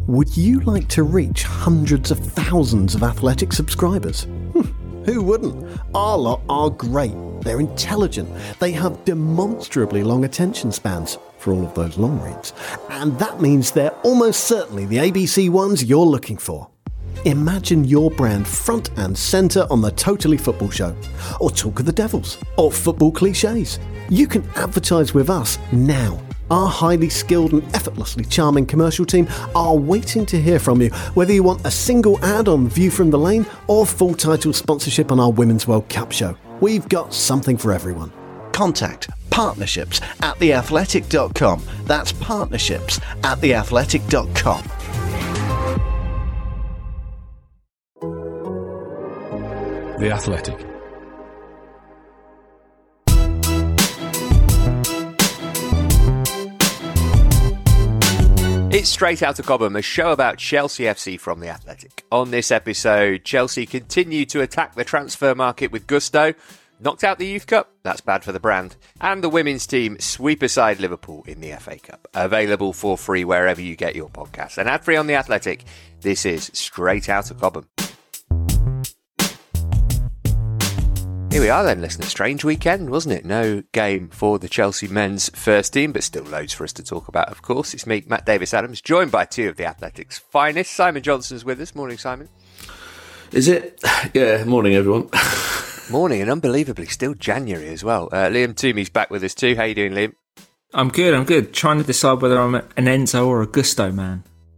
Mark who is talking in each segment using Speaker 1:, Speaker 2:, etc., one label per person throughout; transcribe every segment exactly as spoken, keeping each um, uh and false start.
Speaker 1: Would you like to reach hundreds of thousands of Athletic subscribers? Who wouldn't? Our lot are great. They're intelligent. They have demonstrably long attention spans for all of those long reads. And that means they're almost certainly the A B C ones you're looking for. Imagine your brand front and centre on the Totally Football Show, or Talk of the Devils, or Football Clichés. You can advertise with us now. Our highly skilled and effortlessly charming commercial team are waiting to hear from you, whether you want a single ad on View from the Lane or full title sponsorship on our Women's World Cup show. We've got something for everyone. Contact partnerships at the athletic dot com. That's partnerships at the athletic dot com.
Speaker 2: The Athletic.
Speaker 3: It's Straight Outta Cobham, a show about Chelsea F C from The Athletic. On this episode, Chelsea continue to attack the transfer market with gusto, knocked out the Youth Cup, that's bad for the brand, and the women's team sweep aside Liverpool in the F A Cup. Available for free wherever you get your podcasts. And ad-free on The Athletic, this is Straight Outta Cobham. Here we are then, listener. Strange weekend, wasn't it? No game for the Chelsea men's first team, but still loads for us to talk about, of course. It's me, Matt Davis-Adams, joined by two of the Athletic's finest. Simon Johnson's with us. Morning, Simon.
Speaker 4: Is it? Yeah, morning, everyone.
Speaker 3: Morning, and unbelievably, still January as well. Uh, Liam Toomey's back with us too. How you doing, Liam?
Speaker 5: I'm good, I'm good. Trying to decide whether I'm an Enzo or a Gusto man.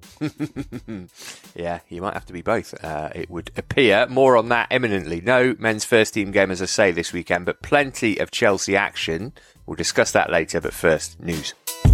Speaker 3: Yeah, you might have to be both, uh, it would appear. More on that imminently. No men's first team game, as I say, this weekend, but plenty of Chelsea action. We'll discuss that later, but first, news.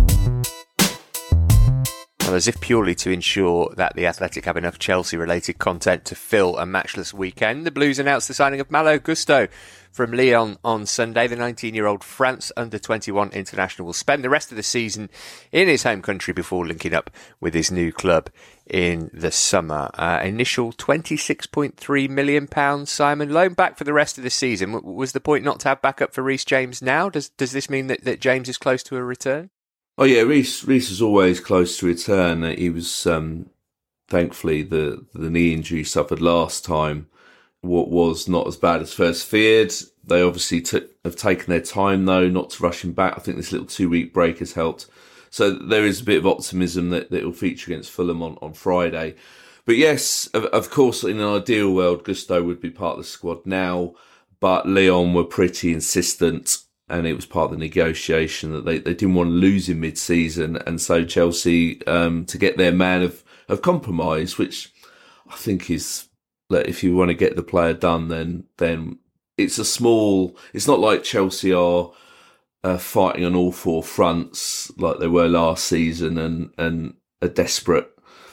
Speaker 3: Well, as if purely to ensure that the Athletic have enough Chelsea-related content to fill a matchless weekend, the Blues announced the signing of Malo Gusto from Lyon on Sunday. The nineteen-year-old France under twenty-one international will spend the rest of the season in his home country before linking up with his new club in the summer. Uh, initial twenty-six point three million pounds, Simon. Loan back for the rest of the season. W- was the point not to have backup for Reece James now? Does does this mean that, that James is close to a return?
Speaker 4: Oh yeah, Reece Reece is always close to return. He was, um, thankfully, the, the knee injury he suffered last time what was not as bad as first feared. They obviously t- have taken their time, though, not to rush him back. I think this little two-week break has helped. So there is a bit of optimism that, that he'll feature against Fulham on, on Friday. But yes, of, of course, in an ideal world, Gusto would be part of the squad now. But Lyon were pretty insistent, and it was part of the negotiation that they, they didn't want to lose him mid-season. And so Chelsea, um, to get their man of, of compromise, which I think is... that if you want to get the player done, then then it's a small... It's not like Chelsea are uh, fighting on all four fronts like they were last season and, and are desperate.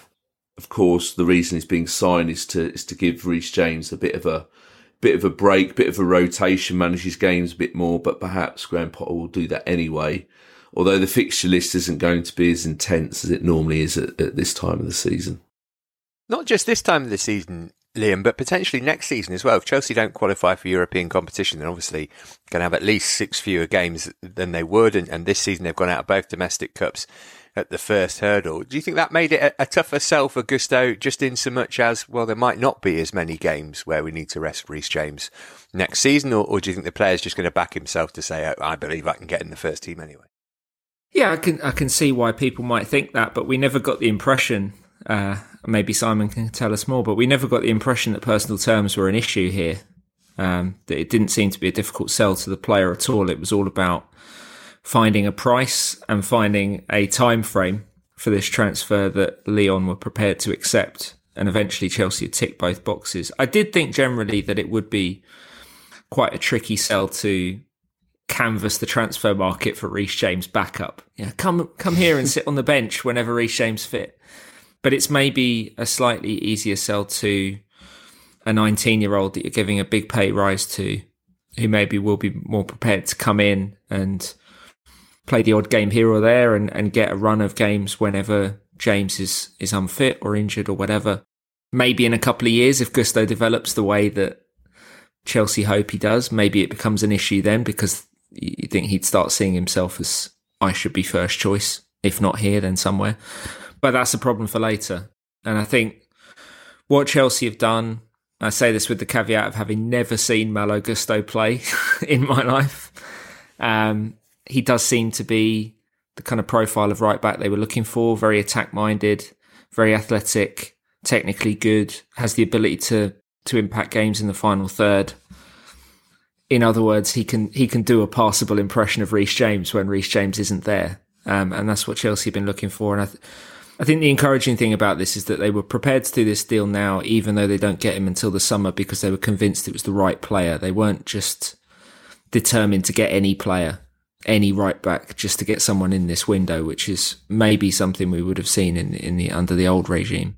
Speaker 4: Of course, the reason he's being signed is to is to give Reece James a bit of a bit of a break, bit of a rotation, manage his games a bit more, but perhaps Graham Potter will do that anyway. Although the fixture list isn't going to be as intense as it normally is at, at this time of the season.
Speaker 3: Not just this time of the season, Liam, but potentially next season as well. If Chelsea don't qualify for European competition, then obviously going to have at least six fewer games than they would. And, and this season they've gone out of both domestic cups at the first hurdle. Do you think that made it a, a tougher sell for Gusto, just in so much as, well, there might not be as many games where we need to rest Reece James next season? Or, or do you think the player's just going to back himself to say, oh, I believe I can get in the first team anyway?
Speaker 5: Yeah, I can I can see why people might think that, but we never got the impression... Uh, maybe Simon can tell us more, but we never got the impression that personal terms were an issue here. Um, that it didn't seem to be a difficult sell to the player at all. It was all about finding a price and finding a time frame for this transfer that Lyon were prepared to accept, and eventually Chelsea would tick both boxes. I did think generally that it would be quite a tricky sell to canvass the transfer market for Reece James backup. Yeah, come come here and sit on the bench whenever Reece James fit. But it's maybe a slightly easier sell to a nineteen-year-old that you're giving a big pay rise to, who maybe will be more prepared to come in and play the odd game here or there and, and get a run of games whenever James is, is unfit or injured or whatever. Maybe in a couple of years, if Gusto develops the way that Chelsea hope he does, maybe it becomes an issue then, because you think he'd start seeing himself as, I should be first choice. If not here, then somewhere. But that's a problem for later. And I think what Chelsea have done, I say this with the caveat of having never seen Malo Gusto play in my life. Um, he does seem to be the kind of profile of right back they were looking for, very attack-minded, very athletic, technically good, has the ability to to impact games in the final third. In other words, he can he can do a passable impression of Reece James when Reece James isn't there. Um, and that's what Chelsea have been looking for. And I, th- I think the encouraging thing about this is that they were prepared to do this deal now, even though they don't get him until the summer, because they were convinced it was the right player. They weren't just determined to get any player, any right back, just to get someone in this window, which is maybe something we would have seen in, in the under the old regime.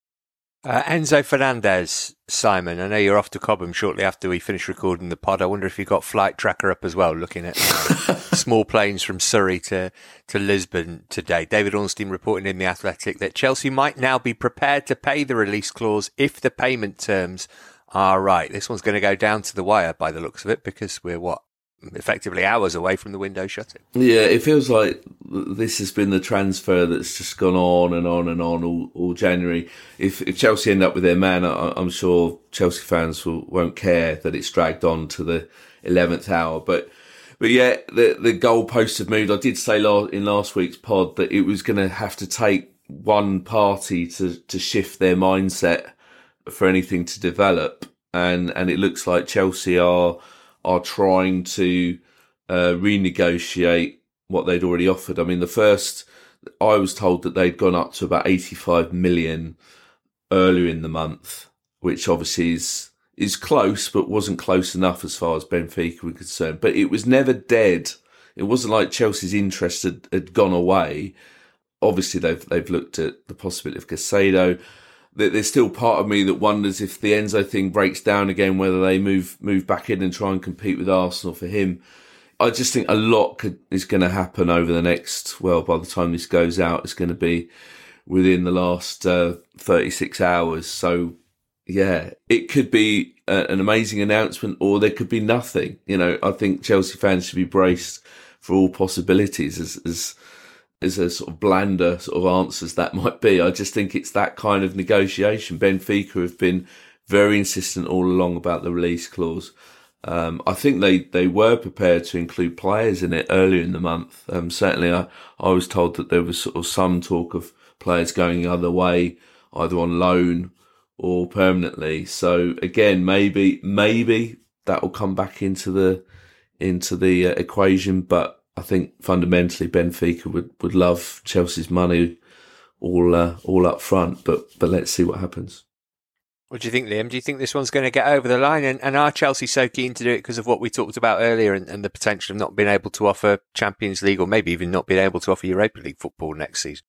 Speaker 3: Uh, Enzo Fernandez, Simon, I know you're off to Cobham shortly after we finish recording the pod. I wonder if you've got Flight Tracker up as well, looking at uh, small planes from Surrey to, to Lisbon today. David Ornstein reporting in The Athletic that Chelsea might now be prepared to pay the release clause if the payment terms are right. This one's going to go down to the wire by the looks of it, because we're, what, effectively hours away from the window shutting.
Speaker 4: Yeah, it feels like this has been the transfer that's just gone on and on and on all, all January. If if Chelsea end up with their man, I, I'm sure Chelsea fans will, won't care that it's dragged on to the eleventh hour. But but yeah, the the goalposts have moved. I did say in last week's pod that it was going to have to take one party to, to shift their mindset for anything to develop, and and it looks like Chelsea are. are trying to uh, renegotiate what they'd already offered. I mean, the first, I was told that they'd gone up to about eighty-five million earlier in the month, which obviously is is close, but wasn't close enough as far as Benfica were concerned. But it was never dead. It wasn't like Chelsea's interest had, had gone away. Obviously, they've they've looked at the possibility of Caicedo. There's still part of me that wonders if the Enzo thing breaks down again, whether they move move back in and try and compete with Arsenal for him. I just think a lot could, is going to happen over the next, well, by the time this goes out, it's going to be within the last uh, thirty-six hours. So, yeah, it could be a, an amazing announcement, or there could be nothing. You know, I think Chelsea fans should be braced for all possibilities as as as a sort of blander sort of answers that might be. I just think it's that kind of negotiation. Benfica have been very insistent all along about the release clause. Um, I think they, they were prepared to include players in it earlier in the month. Um, certainly I, I was told that there was sort of some talk of players going the other way, either on loan or permanently. So again, maybe, maybe that will come back into the, into the uh, equation, but I think fundamentally Benfica would, would love Chelsea's money all uh, all up front, but but let's see what happens.
Speaker 3: What do you think, Liam? Do you think this one's going to get over the line? And, and are Chelsea so keen to do it because of what we talked about earlier and, and the potential of not being able to offer Champions League, or maybe even not being able to offer Europa League football next season?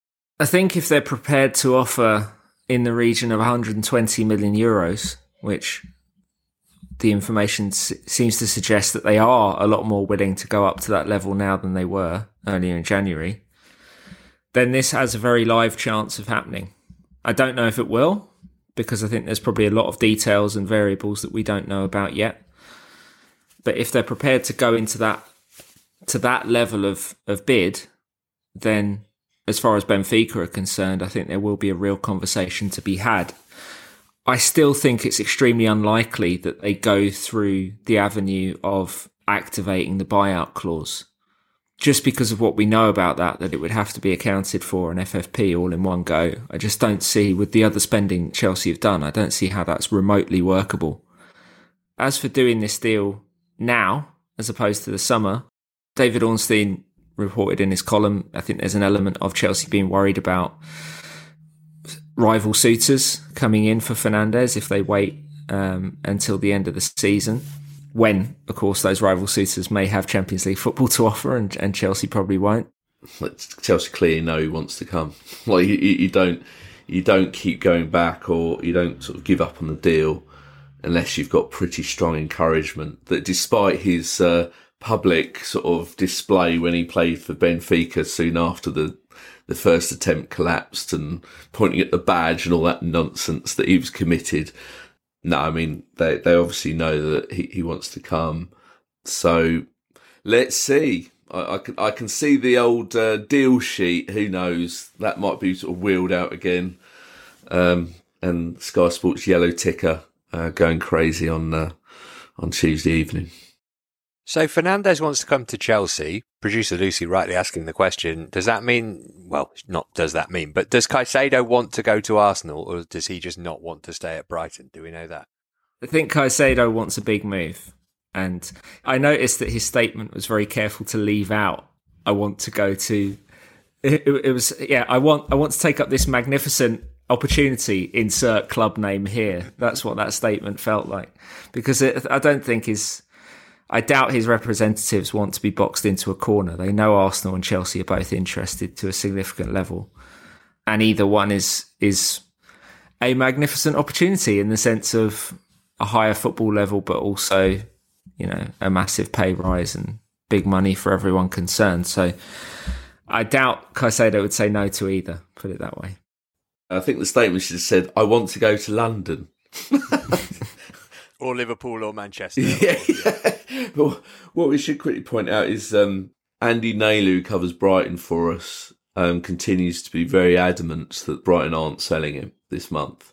Speaker 5: I think if they're prepared to offer in the region of one hundred twenty million euros, which the information s- seems to suggest that they are a lot more willing to go up to that level now than they were earlier in January, then this has a very live chance of happening. I don't know if it will, because I think there's probably a lot of details and variables that we don't know about yet. But if they're prepared to go into that to that level of, of bid, then as far as Benfica are concerned, I think there will be a real conversation to be had. I still think it's extremely unlikely that they go through the avenue of activating the buyout clause, just because of what we know about that, that it would have to be accounted for an F F P all in one go. I just don't see, with the other spending Chelsea have done, I don't see how that's remotely workable. As for doing this deal now, as opposed to the summer, David Ornstein reported in his column, I think there's an element of Chelsea being worried about rival suitors coming in for Fernandez if they wait um, until the end of the season, when, of course, those rival suitors may have Champions League football to offer, and, and Chelsea probably won't.
Speaker 4: Chelsea clearly know he wants to come. Well, you, you don't you don't keep going back, or you don't sort of give up on the deal unless you've got pretty strong encouragement that, despite his uh, public sort of display when he played for Benfica soon after the the first attempt collapsed and pointing at the badge and all that nonsense, that he was committed. No, I mean, they, they obviously know that he, he wants to come. So let's see. I, I can I can see the old uh, deal sheet. Who knows? That might be sort of wheeled out again. Um, and Sky Sports yellow ticker uh, going crazy on uh, on Tuesday evening.
Speaker 3: So Fernandes wants to come to Chelsea. Producer Lucy rightly asking the question, does that mean, well, not does that mean, but does Caicedo want to go to Arsenal, or does he just not want to stay at Brighton? Do we know that?
Speaker 5: I think Caicedo wants a big move. And I noticed that his statement was very careful to leave out, I want to go to, it, it was, yeah, I want, I want to take up this magnificent opportunity, insert club name here. That's what that statement felt like. Because it, I don't think his, I doubt his representatives want to be boxed into a corner. They know Arsenal and Chelsea are both interested to a significant level. And either one is is a magnificent opportunity in the sense of a higher football level, but also, you know, a massive pay rise and big money for everyone concerned. So I doubt Caicedo would say no to either, put it that way.
Speaker 4: I think the statement should have said, I want to go to London.
Speaker 3: Or Liverpool or Manchester.
Speaker 4: Yeah, yeah. But what we should quickly point out is um, Andy Naylor, who covers Brighton for us, um, continues to be very adamant that Brighton aren't selling him this month.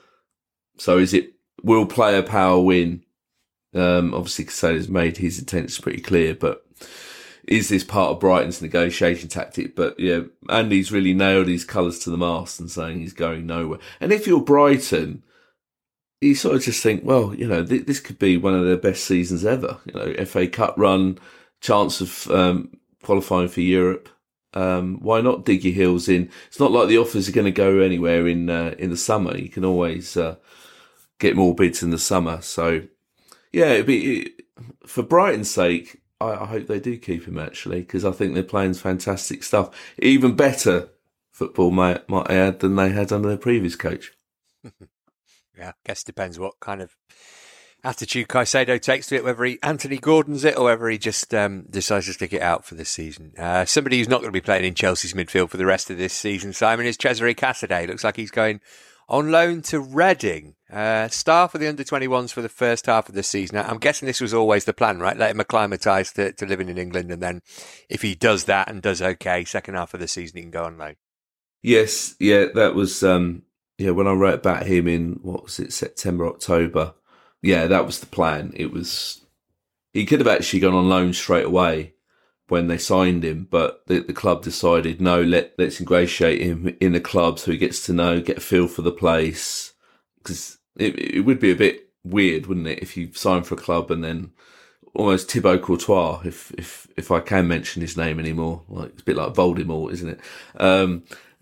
Speaker 4: So is it, will player power win? Um, obviously, Casado's made his intentions pretty clear, but is this part of Brighton's negotiation tactic? But yeah, Andy's really nailed his colours to the mast and saying he's going nowhere. And if you're Brighton, you sort of just think, well, you know, th- this could be one of their best seasons ever. You know, F A Cup run, chance of um, qualifying for Europe. Um, why not dig your heels in? It's not like the offers are going to go anywhere in uh, in the summer. You can always uh, get more bids in the summer. So, yeah, it'd be it, for Brighton's sake. I, I hope they do keep him actually, because I think they're playing fantastic stuff. Even better football, might might I add, than they had under their previous coach.
Speaker 3: Yeah, I guess it depends what kind of attitude Caicedo takes to it, whether he Anthony Gordon's it or whether he just um, decides to stick it out for this season. Uh, somebody who's not going to be playing in Chelsea's midfield for the rest of this season, Simon, is Cesare Casadei. Looks like he's going on loan to Reading. Uh, star for the under twenty-ones for the first half of the season. I'm guessing this was always the plan, right? Let him acclimatise to, to living in England, and then if he does that and does okay, second half of the season he can go on loan.
Speaker 4: Yes, yeah, that was... Um... Yeah, when I wrote about him in, what was it, September, October, yeah, that was the plan. It was, he could have actually gone on loan straight away when they signed him, but the, the club decided, no, let, let's ingratiate him in the club so he gets to know, get a feel for the place. Because it, it would be a bit weird, wouldn't it, if you sign for a club and then almost Thibaut Courtois, if, if, if I can mention his name anymore. Like, it's a bit like Voldemort, isn't it? Um,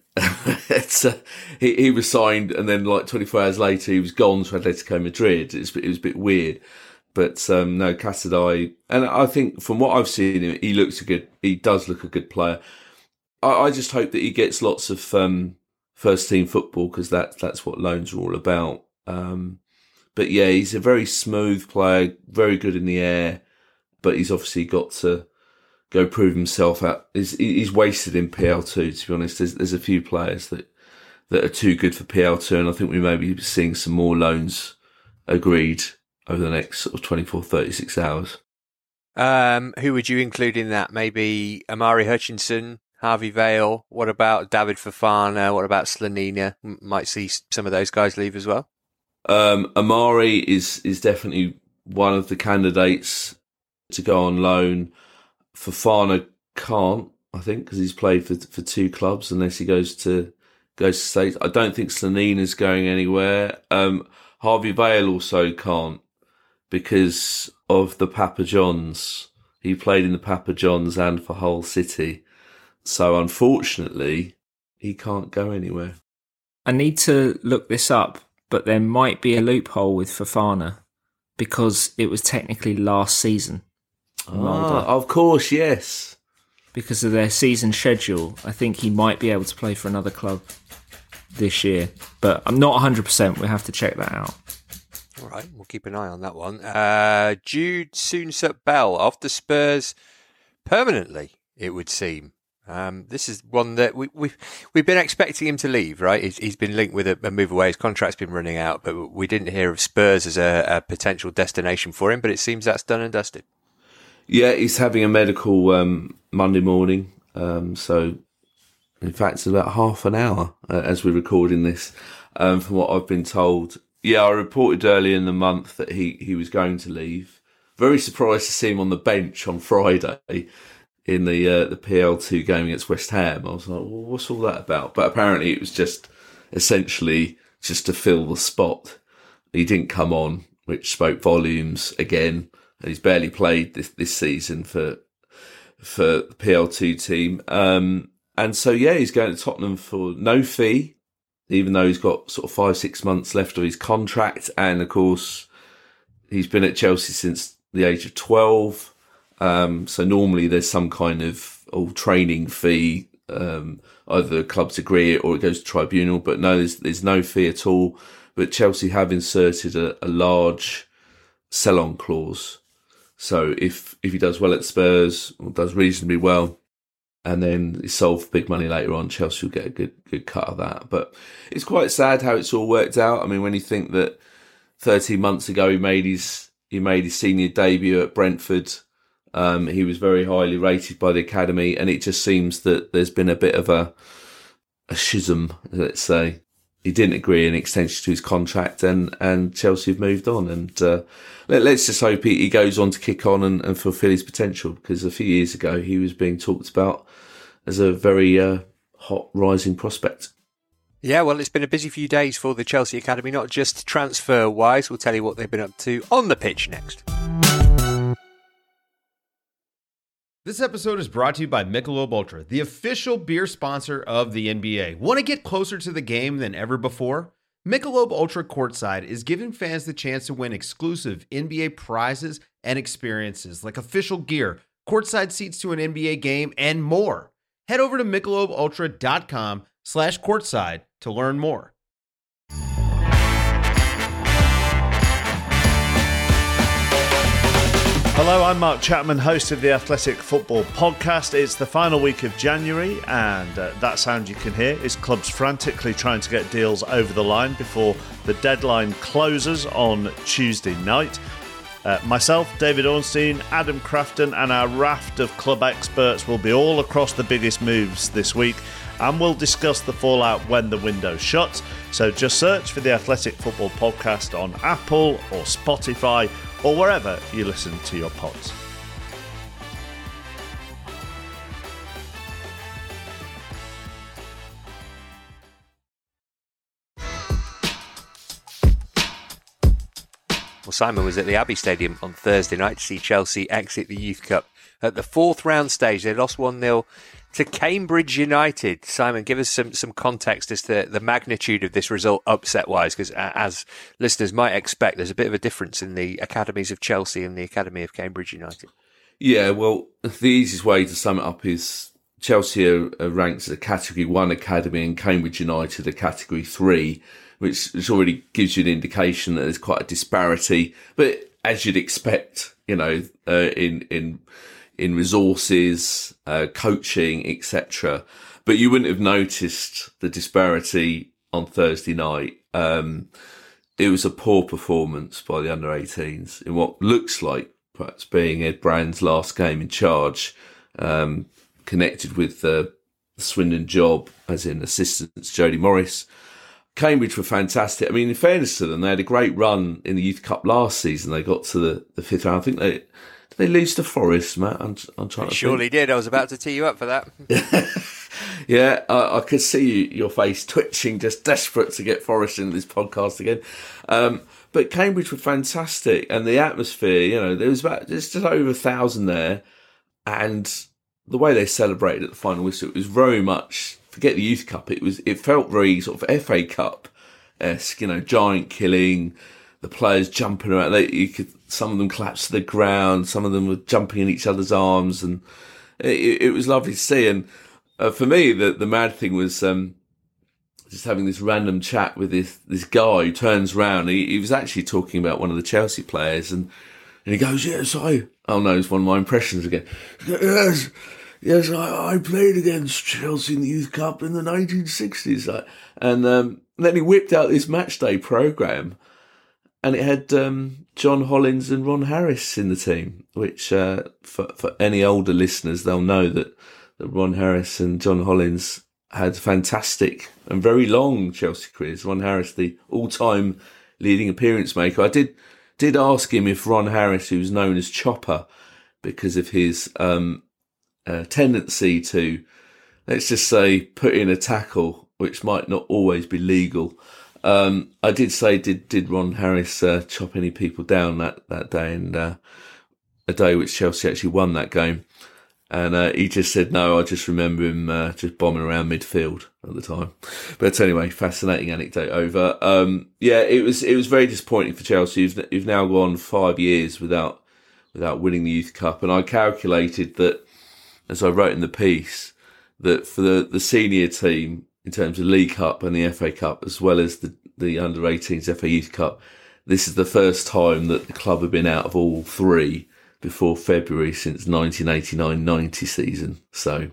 Speaker 4: it's, uh, he, he was signed and then like twenty-four hours later he was gone to Atletico Madrid. It's, it was a bit weird, but um, no, Casadei, and I think from what I've seen him, he looks a good, he does look a good player. I, I just hope that he gets lots of um, first team football, because that, that's what loans are all about. Um, but yeah, he's a very smooth player, very good in the air, but he's obviously got to go prove himself out. He's, he's wasted in P L two, to be honest. There's, there's a few players that, that are too good for P L two, and I think we may be seeing some more loans agreed over the next sort of twenty-four, thirty-six hours.
Speaker 3: Um, who would you include in that? Maybe Amari Hutchinson, Harvey Vale. What about David Fofana? What about Slanina? Might see some of those guys leave as well.
Speaker 4: Um, Amari is, is definitely one of the candidates to go on loan. Fofana can't, I think, because he's played for for two clubs unless he goes to goes to States. I don't think Slanina's going anywhere. Um, Harvey Vale also can't because of the Papa Johns. He played in the Papa Johns and for Hull City. So unfortunately, he can't go anywhere.
Speaker 5: I need to look this up, but there might be a loophole with Fofana because it was technically last season.
Speaker 4: Ah, of course, yes.
Speaker 5: Because of their season schedule, I think he might be able to play for another club this year. But I'm not one hundred percent. We'll have to check that out.
Speaker 3: All right, we'll keep an eye on that one. Uh, Jude Soonsup-Bell off the Spurs permanently, it would seem. Um, this is one that we, we've, we've been expecting him to leave, right? He's, he's been linked with a, a move away. His contract's been running out, but we didn't hear of Spurs as a, a potential destination for him, but it seems that's done and dusted.
Speaker 4: Yeah, he's having a medical um, Monday morning. Um, so, in fact, it's about half an hour uh, as we're recording this, um, from what I've been told. Yeah, I reported earlier in the month that he, he was going to leave. Very surprised to see him on the bench on Friday in the uh, the P L two game against West Ham. I was like, well, what's all that about? But apparently it was just essentially just to fill the spot. He didn't come on, which spoke volumes again. He's barely played this, this season for for the P L two team. Um, and so, yeah, he's going to Tottenham for no fee, even though he's got sort of five, six months left of his contract. And, of course, he's been at Chelsea since the age of twelve. Um, so normally there's some kind of oh, training fee. Um, either the clubs agree it or it goes to tribunal. But no, there's, there's no fee at all. But Chelsea have inserted a, a large sell-on clause. So if, if he does well at Spurs, or does reasonably well, and then he's sold for big money later on, Chelsea will get a good good cut of that. But it's quite sad how it's all worked out. I mean, when you think that thirteen months ago he made his he made his senior debut at Brentford, um, he was very highly rated by the academy, and it just seems that there's been a bit of a a schism, let's say. He didn't agree an extension to his contract, and, and Chelsea have moved on. And uh, let, let's just hope he, he goes on to kick on and, and fulfil his potential, because a few years ago he was being talked about as a very uh, hot rising prospect.
Speaker 3: Yeah, well, it's been a busy few days for the Chelsea Academy, not just transfer-wise. We'll tell you what they've been up to on the pitch next.
Speaker 6: This episode is brought to you by Michelob Ultra, the official beer sponsor of the N B A. Want to get closer to the game than ever before? Michelob Ultra Courtside is giving fans the chance to win exclusive N B A prizes and experiences like official gear, courtside seats to an N B A game, and more. Head over to michelobultra.com slash courtside to learn more.
Speaker 7: Hello, I'm Mark Chapman, host of the Athletic Football Podcast. It's the final week of January, and uh, that sound you can hear is clubs frantically trying to get deals over the line before the deadline closes on Tuesday night. Uh, myself, David Ornstein, Adam Crafton, and our raft of club experts will be all across the biggest moves this week, and we'll discuss the fallout when the window shuts. So just search for the Athletic Football Podcast on Apple or Spotify or wherever you listen to your pods.
Speaker 3: Well, Simon was at the Abbey Stadium on Thursday night to see Chelsea exit the Youth Cup. At the fourth round stage, they lost one nil to Cambridge United. Simon, give us some, some context as to the magnitude of this result upset-wise, because as listeners might expect, there's a bit of a difference in the academies of Chelsea and the academy of Cambridge United.
Speaker 4: Yeah, well, the easiest way to sum it up is Chelsea are, are ranked as a Category one academy and Cambridge United a Category three, which, which already gives you an indication that there's quite a disparity. But as you'd expect, you know, uh, in in in resources, uh, coaching, et cetera. But you wouldn't have noticed the disparity on Thursday night. Um, it was a poor performance by the under eighteens in what looks like perhaps being Ed Brand's last game in charge, um, connected with the Swindon job as in assistants Jody Morris. Cambridge were fantastic. I mean, in fairness to them, they had a great run in the Youth Cup last season. They got to the, the fifth round. I think they... Did they lose to Forest, Matt? I'm, I'm trying to
Speaker 3: surely think. Did. I was about to tee you up for that.
Speaker 4: yeah, I, I could see your face twitching, just desperate to get Forest into this podcast again. Um, but Cambridge were fantastic, and the atmosphere, you know, there was about just, just over a thousand there, and the way they celebrated at the final whistle, it was very much, forget the Youth Cup, it was it felt very sort of F A Cup-esque, you know, giant killing, the players jumping around. They, you could, some of them collapsed to the ground. Some of them were jumping in each other's arms, and it, it was lovely to see. And uh, for me, the the mad thing was um, just having this random chat with this this guy who turns round. He, he was actually talking about one of the Chelsea players, and and he goes, "Yes, I." Oh no, it's one of my impressions again. Yes, yes, I, I played against Chelsea in the Youth Cup in the nineteen sixties, and um, then he whipped out this match day program. and it had um, John Hollins and Ron Harris in the team, which uh, for, for any older listeners, they'll know that, that Ron Harris and John Hollins had fantastic and very long Chelsea careers. Ron Harris, the all-time leading appearance maker. I did did ask him if Ron Harris, who was known as Chopper because of his um, uh, tendency to, let's just say, put in a tackle, which might not always be legal. Um, I did say, did did Ron Harris uh, chop any people down that, that day, and uh, a day which Chelsea actually won that game. And uh, he just said, no, I just remember him uh, just bombing around midfield at the time. But anyway, fascinating anecdote over. Um, yeah, it was it was very disappointing for Chelsea. You've, you've now gone five years without without winning the Youth Cup. And I calculated that, as I wrote in the piece, that for the, the senior team, in terms of League Cup and the F A Cup, as well as the, the under eighteens F A Youth Cup, this is the first time that the club have been out of all three before February since nineteen eighty-nine ninety season. So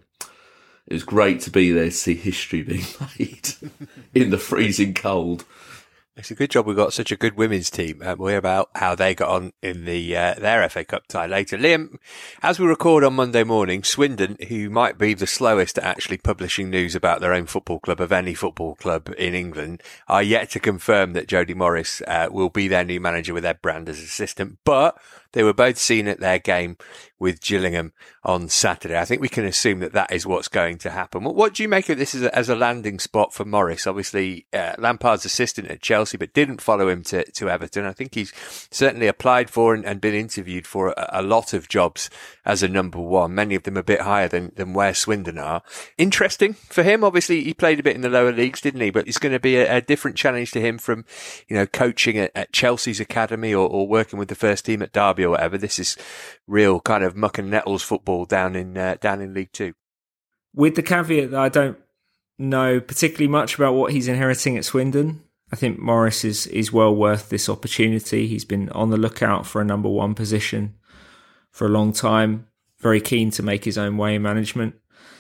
Speaker 4: it was great to be there to see history being made in the freezing cold.
Speaker 3: It's a good job we've got such a good women's team. Um, we'll hear about how they got on in the uh, their F A Cup tie later. Liam, as we record on Monday morning, Swindon, who might be the slowest at actually publishing news about their own football club of any football club in England, are yet to confirm that Jody Morris uh, will be their new manager with Ed Brand as assistant. But they were both seen at their game with Gillingham on Saturday. I think we can assume that that is what's going to happen. What, what do you make of this as a, as a landing spot for Morris? Obviously, uh, Lampard's assistant at Chelsea, but didn't follow him to, to Everton. I think he's certainly applied for and, and been interviewed for a, a lot of jobs as a number one, many of them a bit higher than, than where Swindon are. Interesting for him. Obviously, he played a bit in the lower leagues, didn't he? But it's going to be a, a different challenge to him from, you know, coaching at, at Chelsea's academy or, or working with the first team at Derby or whatever. This is real kind of muck and nettles football down in uh, down in League Two.
Speaker 5: With the caveat that I don't know particularly much about what he's inheriting at Swindon, I think Morris is is well worth this opportunity. He's been on the lookout for a number one position for a long time, very keen to make his own way in management.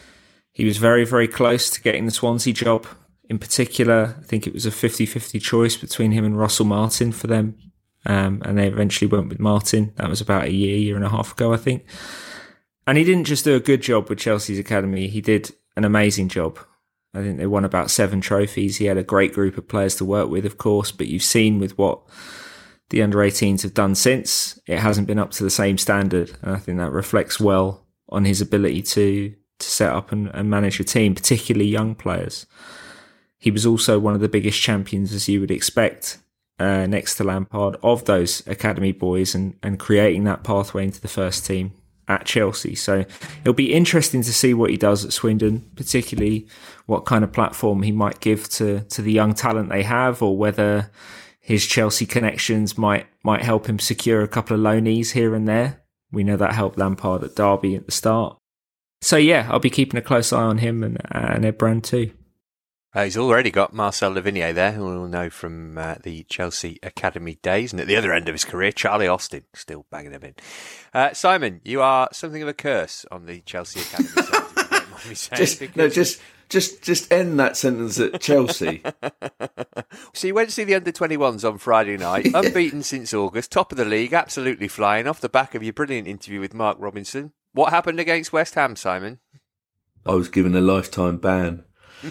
Speaker 5: He was very, very close to getting the Swansea job. In particular, I think it was a fifty-fifty choice between him and Russell Martin for them. Um, and they eventually went with Martin. That was about a year, year and a half ago, I think. And he didn't just do a good job with Chelsea's academy. He did an amazing job. I think they won about seven trophies. He had a great group of players to work with, of course, but you've seen with what the under eighteens have done since, it hasn't been up to the same standard. And I think that reflects well on his ability to, to set up and, and manage a team, particularly young players. He was also one of the biggest champions, as you would expect, Uh, next to Lampard, of those academy boys and, and creating that pathway into the first team at Chelsea. So it'll be interesting to see what he does at Swindon, particularly what kind of platform he might give to, to the young talent they have, or whether his Chelsea connections might might help him secure a couple of loanees here and there. We know that helped Lampard at Derby at the start. So yeah, I'll be keeping a close eye on him and, and Ed Brand too.
Speaker 3: Uh, he's already got Marcel Lavinier there, who we'll know from uh, the Chelsea Academy days. And at the other end of his career, Charlie Austin, still banging him in. Uh, Simon, you are something of a curse on the Chelsea Academy side, if you don't mind me saying,
Speaker 4: just,
Speaker 3: because...
Speaker 4: No, just, just, just end that sentence at Chelsea.
Speaker 3: So you went to see the under twenty-ones on Friday night, unbeaten since August, top of the league, absolutely flying, off the back of your brilliant interview with Mark Robinson. What happened against West Ham, Simon?
Speaker 4: I was given a lifetime ban.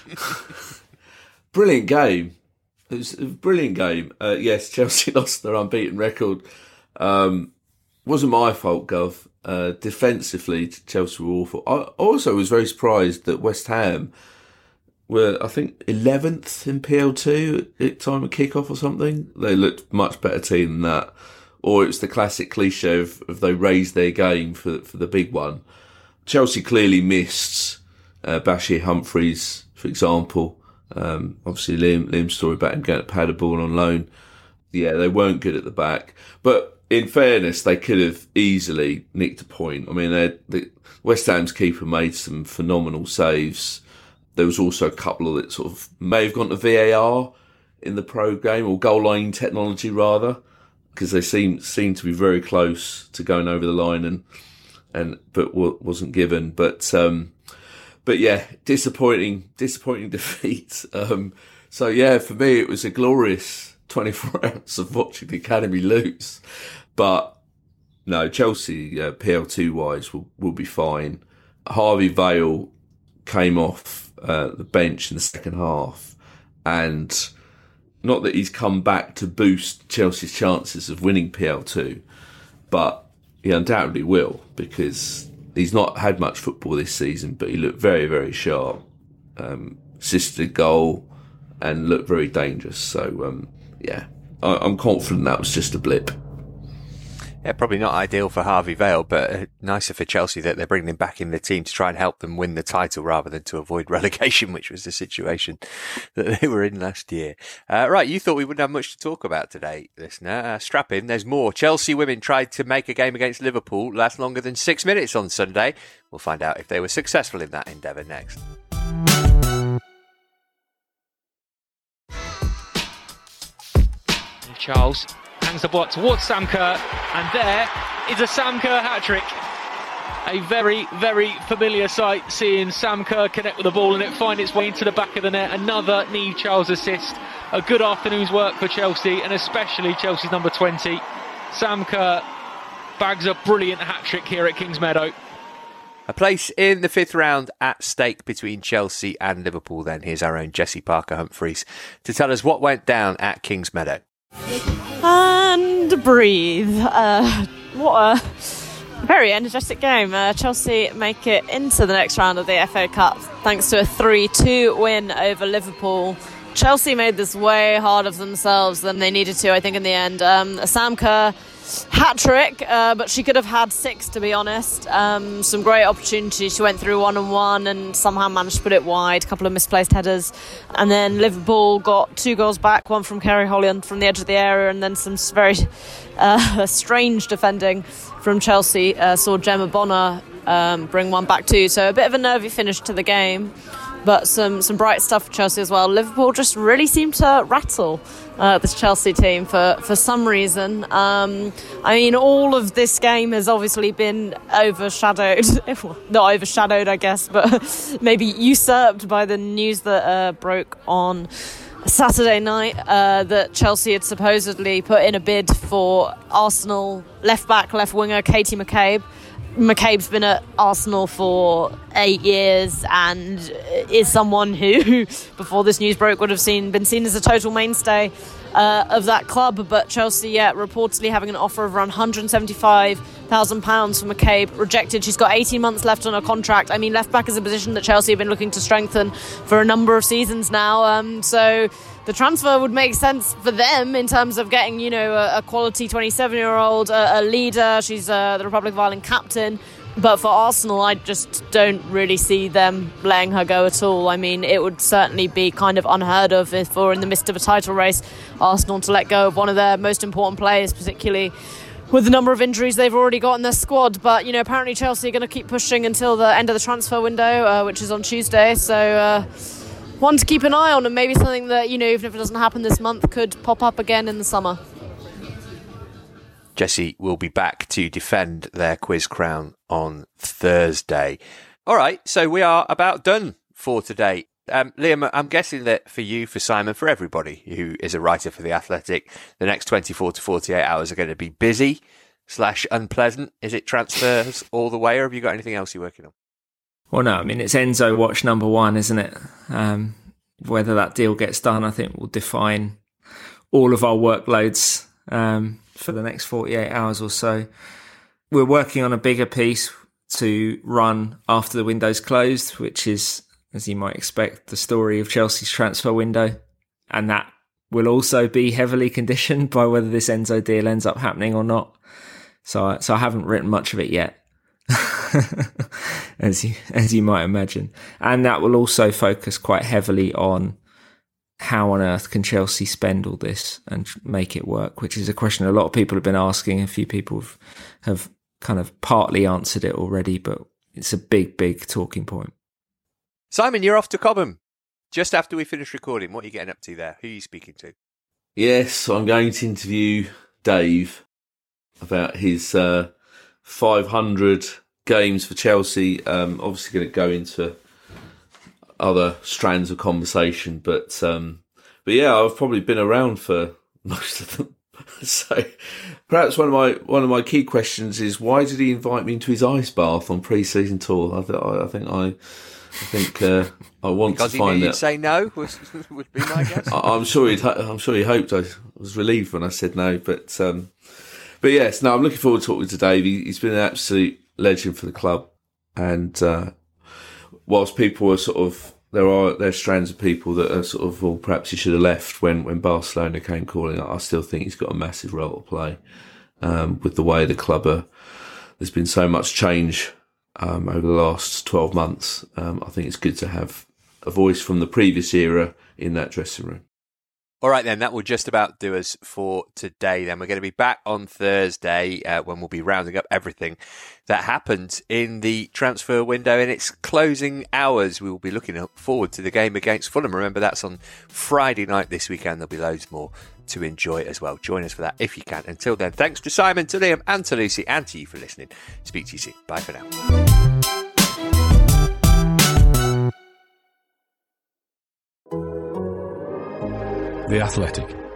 Speaker 4: Brilliant game. It was a brilliant game. Uh, yes, Chelsea lost their unbeaten record. Um, wasn't my fault, Gov. Uh, defensively, Chelsea were awful. I also was very surprised that West Ham were, I think, eleventh in P L two at time of kick-off or something. They looked much better team than that. Or it's the classic cliche of, of they raised their game for for the big one. Chelsea clearly missed uh, Bashir Humphreys, for example. Um, obviously, Liam, Liam's story about him getting Paderborn on loan. Yeah, they weren't good at the back. But in fairness, they could have easily nicked a point. I mean, the West Ham's keeper made some phenomenal saves. There was also a couple that sort of may have gone to V A R in the pro game, or goal line technology rather, because they seemed seemed to be very close to going over the line, and and but wasn't given. But um, but yeah, disappointing, disappointing defeat. Um, so yeah, for me, it was a glorious twenty-four hours of watching the academy lose. But no, Chelsea uh, P L two wise will will be fine. Harvey Vale came off uh, the bench in the second half, and not that he's come back to boost Chelsea's chances of winning P L two, but he undoubtedly will, because he's not had much football this season, but he looked very, very sharp, um, assisted a goal, and looked very dangerous. So, um, yeah, I- I'm confident that was just a blip.
Speaker 3: Yeah, probably not ideal for Harvey Vale, but uh, nicer for Chelsea that they're bringing him back in the team to try and help them win the title rather than to avoid relegation, which was the situation that they were in last year. Uh, right, you thought we wouldn't have much to talk about today, listener. Uh, strap in, there's more. Chelsea women tried to make a game against Liverpool last longer than six minutes on Sunday. We'll find out if they were successful in that endeavour next.
Speaker 8: Charles hangs the ball towards Sam Kerr, and there is a Sam Kerr hat-trick. A very, very familiar sight, seeing Sam Kerr connect with the ball and it find its way into the back of the net. Another Niamh Charles assist. A good afternoon's work for Chelsea, and especially Chelsea's number twenty. Sam Kerr bags a brilliant hat-trick here at Kingsmeadow.
Speaker 3: A place in the fifth round at stake between Chelsea and Liverpool then. Here's our own Jessie Parker-Humphreys to tell us what went down at Kingsmeadow.
Speaker 9: And breathe. Uh, what a very energetic game. Uh, Chelsea make it into the next round of the F A Cup thanks to a three two win over Liverpool. Chelsea made this way harder for themselves than they needed to, I think, in the end. Um, a Sam Kerr hat-trick, uh, but she could have had six, to be honest. Um, some great opportunities. She went through one-on-one and somehow managed to put it wide. A couple of misplaced headers. And then Liverpool got two goals back, one from Kerry Holland from the edge of the area, and then some very uh, strange defending from Chelsea. Uh, saw Gemma Bonner um, bring one back too. So a bit of a nervy finish to the game. But some, some bright stuff for Chelsea as well. Liverpool just really seemed to rattle uh, this Chelsea team for, for some reason. Um, I mean, all of this game has obviously been overshadowed. Not overshadowed, I guess, but maybe usurped by the news that uh, broke on Saturday night uh, that Chelsea had supposedly put in a bid for Arsenal left-back, left-winger Katie McCabe. McCabe's been at Arsenal for eight years and is someone who, before this news broke, would have seen been seen as a total mainstay uh, of that club. But Chelsea, yeah, reportedly having an offer of around one hundred seventy-five thousand pounds for McCabe, rejected. She's got eighteen months left on her contract. I mean, left-back is a position that Chelsea have been looking to strengthen for a number of seasons now. Um, so the transfer would make sense for them in terms of getting, you know, a, a quality twenty-seven-year-old, a, a leader. She's uh, the Republic of Ireland captain. But for Arsenal, I just don't really see them letting her go at all. I mean, it would certainly be kind of unheard of if, or in the midst of a title race, Arsenal to let go of one of their most important players, particularly with the number of injuries they've already got in their squad. But, you know, apparently Chelsea are going to keep pushing until the end of the transfer window, uh, which is on Tuesday. So uh, one to keep an eye on, and maybe something that, you know, even if it doesn't happen this month, could pop up again in the summer.
Speaker 3: Jessie will be back to defend their quiz crown on Thursday. All right, so we are about done for today. Um, Liam, I'm guessing that for you, for Simon, for everybody who is a writer for The Athletic, the next twenty-four to forty-eight hours are going to be busy slash unpleasant. Is it transfers all the way, or have you got anything else you're working on?
Speaker 5: Well, no, I mean, it's Enzo watch number one, isn't it? Um, whether that deal gets done, I think, will define all of our workloads um, for the next forty-eight hours or so. We're working on a bigger piece to run after the window's closed, which is, as you might expect, the story of Chelsea's transfer window. And that will also be heavily conditioned by whether this Enzo deal ends up happening or not. So, I, so I haven't written much of it yet, as you as you might imagine. And that will also focus quite heavily on how on earth can Chelsea spend all this and make it work, which is a question a lot of people have been asking. A few people have, have kind of partly answered it already, but it's a big, big talking point.
Speaker 3: Simon, you're off to Cobham just after we finish recording. What are you getting up to there? Who are you speaking to?
Speaker 4: Yes, I'm going to interview Dave about his uh, five hundred games for Chelsea. Um, obviously going to go into other strands of conversation, but um, but yeah, I've probably been around for most of them. So perhaps one of my one of my key questions is, why did he invite me into his ice bath on pre-season tour? I, th- I think I, I think uh, I want
Speaker 3: because
Speaker 4: to find
Speaker 3: he knew
Speaker 4: that.
Speaker 3: You'd say no was, would be my guess.
Speaker 4: I, I'm sure he'd. I'm sure he hoped. I was relieved when I said no, but um, but yes, no. I'm looking forward to talking to Dave. He, he's been an absolute legend for the club, and uh, whilst people are sort of. There are there are strands of people that are sort of, well, perhaps he should have left when, when Barcelona came calling. I still think he's got a massive role to play um, with the way the club are. There's been so much change um, over the last twelve months. Um, I think it's good to have a voice from the previous era in that dressing room.
Speaker 3: All right, then, that will just about do us for today. Then we're going to be back on Thursday uh, when we'll be rounding up everything that happened in the transfer window in its closing hours. We will be looking forward to the game against Fulham. Remember, that's on Friday night this weekend. There'll be loads more to enjoy as well. Join us for that if you can. Until then, thanks to Simon, to Liam and to Lucy, and to you for listening. Speak to you soon. Bye for now.
Speaker 2: The Athletic.